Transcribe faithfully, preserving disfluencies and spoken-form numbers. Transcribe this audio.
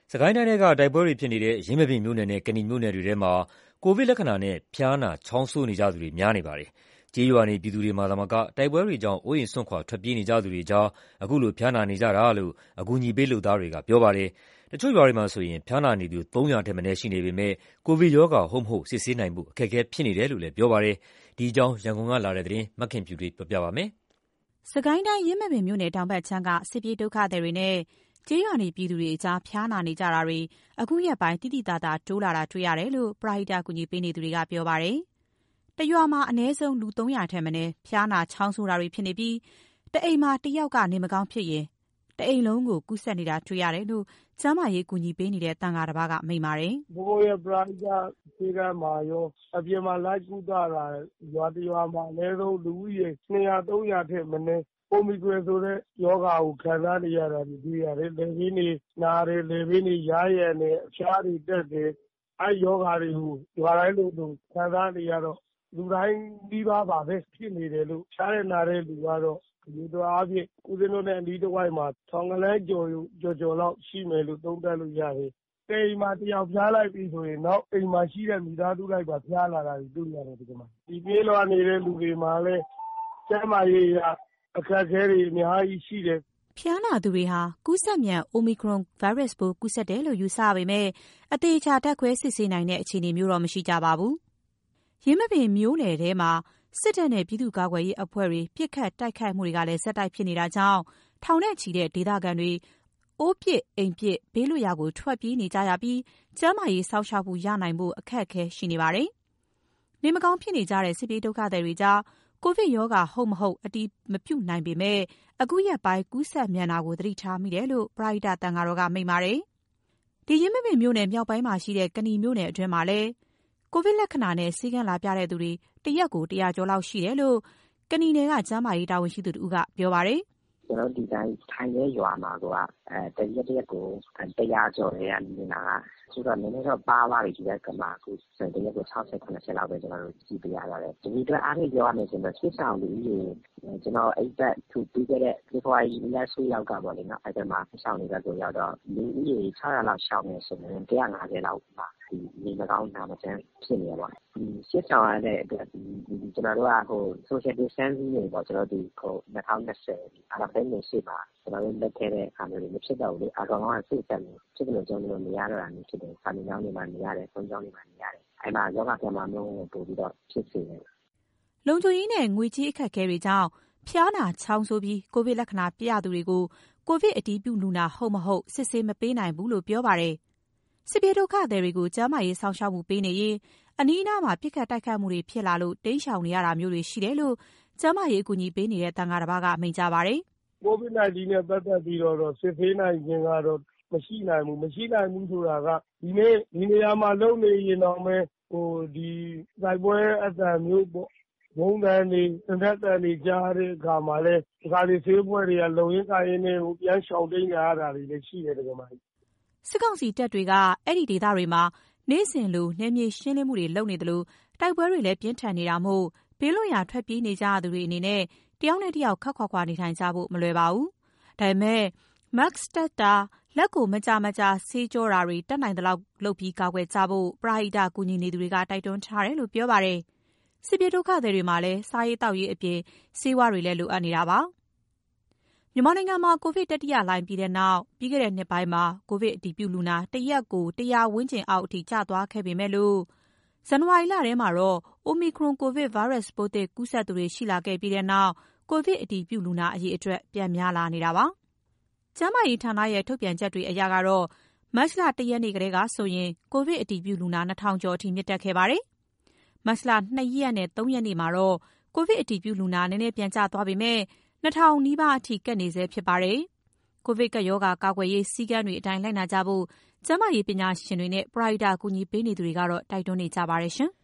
စကိုင်းတိုင်းထဲကတိုက်ပွဲတွေဖြစ်နေတဲ့ယင်းမာပင်မြို့နယ်နဲ့ကနီမြို့နယ်တွေထဲမှာကိုဗစ်လက္ခဏာနဲ့ဖျားနာချောင်းဆိုးနေကြသူတွေများနေပါတယ်။ကျေးရွာနေပြည်သူတွေမှာသာမကတိုက်ပွဲတွေကြောင့်အိုးအိမ်စွန့်ခွာထွက်ပြေးနေကြသူတွေကြားအခုလိုဖျားနာနေကြတာလို့အကူအညီပေးလုပ်သားတွေကပြောပါတယ်။တချို့ရွာတွေမှာဆိုရင်ဖျားနာနေသူသုံးရာထက်မနည်းရှိနေပေမဲ့ကိုဗစ်ရောဂါဟုတ်မဟုတ်စစ်ဆေးနိုင်ဖို့အခက်အခဲဖြစ်နေတယ်လို့လည်းပြောပါတယ်။ဒီအကြောင်းရန်ကုန်ကလာတဲ့သတင်းမခင်ဖြူတွေပြောပြပါမယ်။စကိုင်းတိုင်းယင်းမာပင်မြို့နယ်တောင်ဘက်ခြမ်းကစစ်ပြေးဒုက္ခသည်တွေနဲ့ကျေးရွာနေပြည်သူတွေအကြားဖျားနာနေကြတာတွေအခုရက်ပိုင်းတိတိတသာတိုးလာတာတွေ့ရတယ်လို့ပရဟိတကူညီပေးနေသူတွေကပြောပါတယ်။တရွာမှာအနည်းဆုံးလူသုံးရာထက်မနည်းဖျားနာချောင်းဆိုးတာတွေဖြစ်နေပြီးတအိမ်မှာတစ်ယောက်ကနေမကောင်းဖြစ်ရင်တအိမ်လုံးကိုကူးစက်နေတာတွေ့ရတယ်လို့ကျန်းမာရေးကူညီပေးနေတဲ့တန်ဃာတစ်ပါးကမိန့်ပါတယ်။ဘိုးဘိုးရဲ့ပရဟိတဆေးကမ်းမှာရောအပြင်မှာလိုက်ကူတာရွာတရွာမှာအနည်းဆုံးလူဦးရေနှစ်ရာသုံးရာထက်မနည်းအိုမီခရွန်ဆိုတဲ့ယောဂါကိုခံစားနေရတာဒီတွေ့ရတယ်။လေပြင်းနေနားတယ်လေပြင်းနေရားရံနေအဖျားတွေတက်တယ်အဲယောဂါတွေကိုရွာတိုင်းလို့လို့ခံစားနေရတော့လူတိုင်းပြီးပါပါပဲဖြစ်နေတယ်လို့ဖျားရနာတဲ့လူကတော့ဒီတော့အပြင်ဦးဇင်းတို့နဲ့အဒီတစ်ဝိုက်မှာထောင်ကလေးကြော်ကြော်ကြော်လောက်ရှိမယ်လို့သုံးသပ်လို့ရတယ်။အိမ်မှာတယောက်ဖျားလိုက်ပြီဆိုရင်နောက်အိမ်မှာရှိတဲ့မိသားစုလိုက်ပါဖျားလာတာတွေ့ရတယ်ဒီကမှာဒီပြေးလွှာနေတဲ့လူတွေမှာလည်းကျန်းမာရေးရအခက်အခဲတွေအများကြီးရှိတယ်။ဖျားနာသူတွေဟာကူးစက်မြန် Omicron virus ပိုးကူးစက်တယ်လို့ယူဆပေမဲ့အသေးချာဓာတ်ခွဲစစ်ဆေးနိုင်တဲ့အခြေအနေမျိုးတော့မရှိကြပါဘူး။ရင်းမပင်မျိုးနယ်ထဲမှာစစ်တပ်နဲ့ပြည်သူ့ကာကွယ်ရေးအဖွဲ့တွေပြစ်ခတ်တိုက်ခိုက်မှုတွေကလည်းဆက်တိုက်ဖြစ်နေတာကြောင့်ထောင်နဲ့ချီတဲ့ဒေသခံတွေအိုးပစ်အိမ်ပစ်ဘေးလွတ်ရာကိုထွက်ပြေးနေကြရပြီးကျန်းမာရေးစောင့်ရှောက်မှုရနိုင်ဖို့အခက်အခဲရှိနေပါတယ်။နေမကောင်းဖြစ်နေကြတဲ့စစ်ပြေးဒုက္ခသည်တွေကြားကိုဗစ်ရောဂါဟုတ်မဟုတ်အတိမပြုတ်နိုင်ပေမဲ့အခုရက်ပိုင်းကူးစက်မြန်တာကိုသတိထားမိတယ်လို့ပရဟိတတန်ဃာတော်ကမိန့်ပါတယ်။ဒီရင်းမပင်မြို့နယ်မြောက်ပိုင်းမှာရှိတဲ့ကနီမြို့နယ်အတွင်းမှာလည်းကိုဗစ်လက္ခဏာနဲ့ဆေးကန်းလာပြတဲ့သူတွေတရက်ကိုတရာကျော်လောက်ရှိတယ်လို့ကနီနယ်ကကျန်းမာရေးတာဝန်ရှိသူတို့ကပြောပါတယ်။ကျွန်တော်ဒီတိုင်းထိုင်ရဲရွာမှာကအဲတရက်တရက်ကိုတရားကျော်ရရနေတာကဆိုတော့နည်းနည်းတော့ပါသွားပြီဒီကကမှာအခုတရက်ကို၆၀ ၇၀လောက်ပဲကျွန်တော်တို့ကြည့်ပြရပါတယ်ဒီအတွက်အားဖြင့်ပြောရမယ်ဆိုတော့စစ်ဆောင်လူကြီးကျွန်တော်အိတ်သက်သူပြီးခဲ့တဲ့ဒီခွာကြီးလက်ဆွေးရောက်ကပေါ့လေနော်အဲ့ဒါမှာစစ်ဆောင်တွေကဆိုရောက်တော့လူကြီး၆၀၀လောက်ရှောင်းနေဆိုရင်၁၅၀လောက်ပါဒီနေမကောင်းနာမကျန်းဖြစ်နေပါဒီစစ်ဆောင်ရတဲ့အတွက်ဒီကျွန်တော်တို့ကဟို social distancing တွေပေါ့ကျွန်တော်ဒီဟို၂၀၂၀အားလုံးနေရှိပါကျွန်တော်တို့လက်ထဲတဲ့အခါမျိုးတွေမဖြစ်တော့ဘူးလေအကောင်ကစိတ်သက်နေဖြစ်တယ်လို့ကျွန်တော်တို့မရတော့တာမျိုးဖြစ်တယ်စာမေးကြောင်းတွေမှာနေရတယ်သုံးကြောင်းတွေမှာနေရတယ်အဲ့မှာယောဂပြန်မှာမျိုးပို့ပြီးတော့ဖြစ်စေတယ်လုံခြုံရေးနဲ့ငွေကြေးအခက်အခဲတွေကြောင့်ဖျားနာချောင်းဆိုးပြီးကိုဗစ်လက္ခဏာပြရသူတွေကိုကိုဗစ်အတည်ပြုလူနာဟုတ်မဟုတ်စစ်ဆေးမပေးနိုင်ဘူးလို့ပြောပါတယ်စစ်ပြေဒုက္ခသည်တွေကိုကျန်းမာရေးစောင့်ရှောက်မှုပေးနေရင်အနီးအနားမှာပြစ်ခတ်တိုက်ခတ်မှုတွေဖြစ်လာလို့တိမ်းရှောင်နေရတာမျိုးတွေရှိတယ်လို့ကျန်းမာရေးအကူအညီပေးနေတဲ့တန်ဃာတစ်ပါးကမိန့်ကြားပါတယ်ကိုဗစ်၁၉နဲ့ပတ်သက်ပြီးတော့စစ်ဆေးနိုင်ခြင်းကတော့မရှိနိုင်ဘူးမရှိနိုင်ဘူးဆိုတာကဒီနေ့ဒီနေရာမှာလုံနေရင်တော့မဲဟိုဒီတိုက်ပွဲအတန်မျိုးပေါ့ဘုံတန်နေတရက်တန်နေကြားတဲ့အခါမှာလဲဒီကနေ့ဆေးပွဲတွေကလုံရင်းကိုင်းရင်းနဲ့ဟိုပြန်ရှောင်တိန်ကြရတာတွေလည်းရှိတယ်တကယ်မှစစ်ကောင်စီတပ်တွေကအဲ့ဒီဒေသတွေမှာနေ့စဉ်လိုနယ်မြေရှင်းလင်းမှုတွေလုပ်နေတယ်လို့တိုက်ပွဲတွေလည်းပြင်းထန်နေတာမို့ဘေးလွတ်ရာထွက်ပြေးနေကြရသူတွေအနေနဲ့တယောက်နဲ့တယောက်ခက်ခွာခွာနေထိုင်ကြဖို့မလွယ်ပါဘူး။ဒါပေမဲ့ Mask တပ်တာလက်ကိုမကြမကြဆေးကြောတာတွေတက်နိုင်သလောက်လုပ်ပြီးကာကွယ်ကြဖို့ပရဟိတကူညီနေသူတွေကတိုက်တွန်းထားတယ်လို့ပြောပါတယ်။စစ်ပြေဒုက္ခသည်တွေမှာလည်းစားရေးတောက်ရေးအပြင်ဆေးဝါးတွေလည်းလိုအပ်နေတာပါ။မြန်မာနိုင်ငံမှာကိုဗစ်တတိယလှိုင်းပြီးတဲ့နောက်ပြီးခဲ့တဲ့နှစ်ပိုင်းမှာကိုဗစ်အတည်ပြုလူနာတရက်ကိုတရာဝန်းကျင်အောက်အထိကျသွားခဲ့ပေမဲ့လို့ဇန်နဝါရီလထဲမှာတော့ Omicron COVID virus ပိုးသစ်ကူးစက်သူတွေရှိလာခဲ့ပြီးတဲ့နောက်ကိုဗစ်အတည်ပြုလူနာအရေအတွက်ပြန်များလာနေတာပါ။ကျန်းမာရေးဌာနရဲ့ထုတ်ပြန်ချက်တွေအရကတော့မတ်လ၁ရက်နေ့ကတည်းကဆိုရင်ကိုဗစ်အတည်ပြုလူနာ၂ထောင်ကျော်အထိမြင့်တက်ခဲ့ပါတယ်။မတ်လ၂ရက်နဲ့၃ရက်နေ့မှာတော့ကိုဗစ်အတည်ပြုလူနာနည်းနည်းပြန်ကျသွားပေမဲ့၂ထောင်နီးပါးအထိကပ်နေဆဲဖြစ်ပါတယ်။ကိုဗစ်ကပ်ရောဂါကာကွယ်ရေးစည်းကမ်းတွေအတိုင်းလိုက်နာကြဖို့ကျန်းမာရေးပညာရှင်တွေနဲ့ပရဟိတကူညီပေးနေသူတွေကတော့တိုက်တွန်းနေကြပါတယ်ရှင်။